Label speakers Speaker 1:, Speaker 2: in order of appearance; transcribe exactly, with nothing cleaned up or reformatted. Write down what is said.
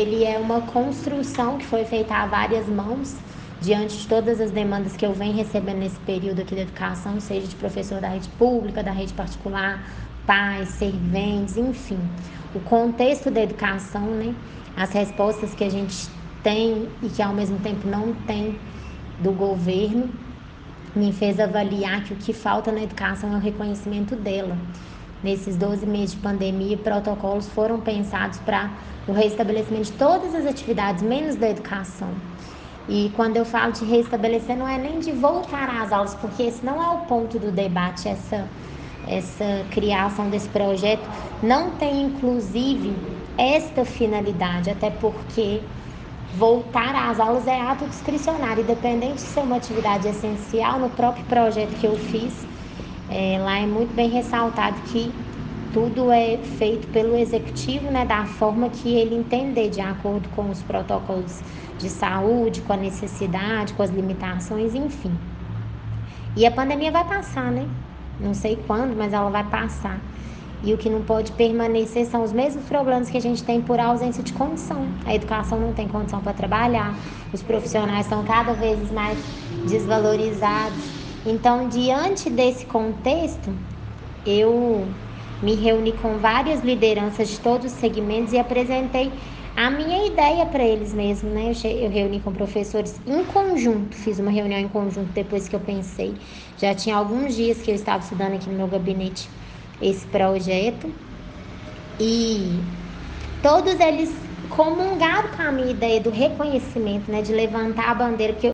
Speaker 1: ele é uma construção que foi feita a várias mãos, diante de todas as demandas que eu venho recebendo nesse período aqui da educação, seja de professor da rede pública, da rede particular, pais, serventes, enfim. O contexto da educação, né? As respostas que a gente tem e que ao mesmo tempo não tem do governo, me fez avaliar que o que falta na educação é o reconhecimento dela. Nesses doze meses de pandemia, protocolos foram pensados para o restabelecimento de todas as atividades, menos da educação. E quando eu falo de restabelecer, não é nem de voltar às aulas, porque esse não é o ponto do debate, essa, essa criação desse projeto não tem, inclusive, esta finalidade, até porque voltar às aulas é ato discricionário, independente de ser uma atividade essencial. No próprio projeto que eu fiz, é, lá é muito bem ressaltado que tudo é feito pelo executivo, né, da forma que ele entender, de acordo com os protocolos de saúde, com a necessidade, com as limitações, enfim. E a pandemia vai passar, né? Não sei quando, mas ela vai passar. E o que não pode permanecer são os mesmos problemas que a gente tem por ausência de condição. A educação não tem condição para trabalhar, os profissionais estão cada vez mais desvalorizados. Então, diante desse contexto, eu me reuni com várias lideranças de todos os segmentos e apresentei a minha ideia para eles mesmos, né? Eu reuni com professores em conjunto, fiz uma reunião em conjunto depois que eu pensei. Já tinha alguns dias que eu estava estudando aqui no meu gabinete esse projeto e todos eles comungaram com a minha ideia do reconhecimento, né? De levantar a bandeira, porque